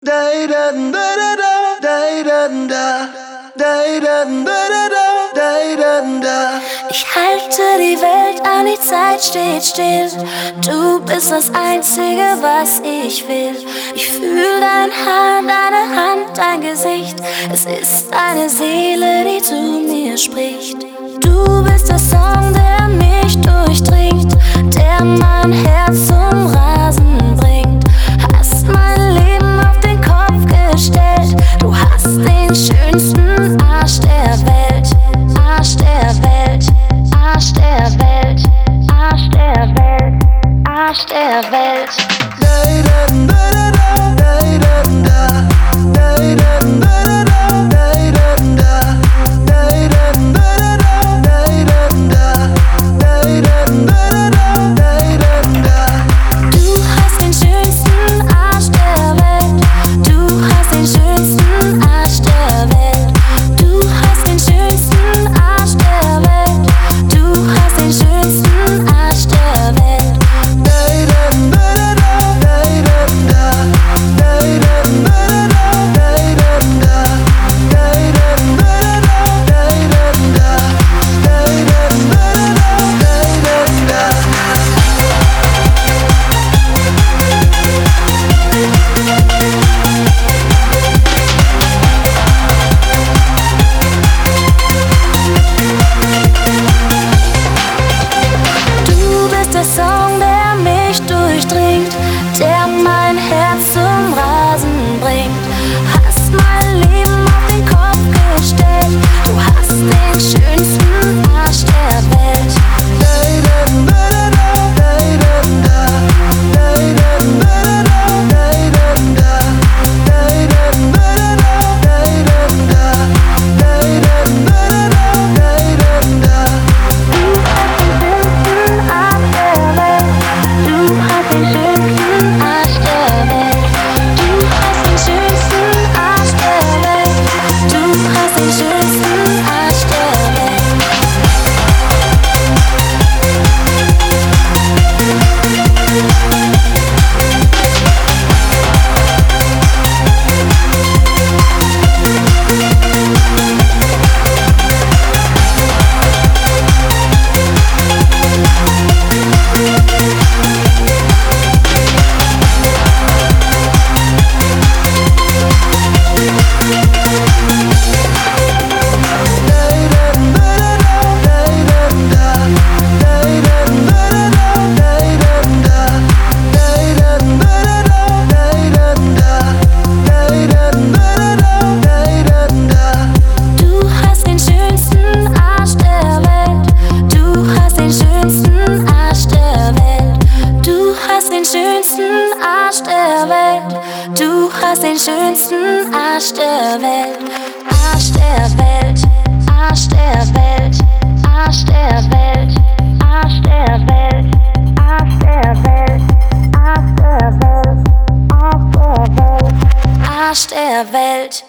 Ich halte die Welt an, die Zeit steht still. Du bist das Einzige, was ich will. Ich fühl dein Haar, deine Hand, dein Gesicht. Es ist deine Seele, die zu mir spricht. Du bist der Song, der mich durchdringt, der mein Herz zum Rasen bringt. Hast mein Leben auf den Kopf gestellt. Du hast den schönsten Arsch der Welt. Arsch der Welt, Arsch der Welt, Arsch der Welt, Arsch der Welt. Du hast den schönsten Arsch der Welt. Arsch der Welt, Arsch der Welt, Arsch der Welt, Arsch der Welt, Arsch der Welt, Arsch der Welt, Arsch der Welt, Arsch der Welt.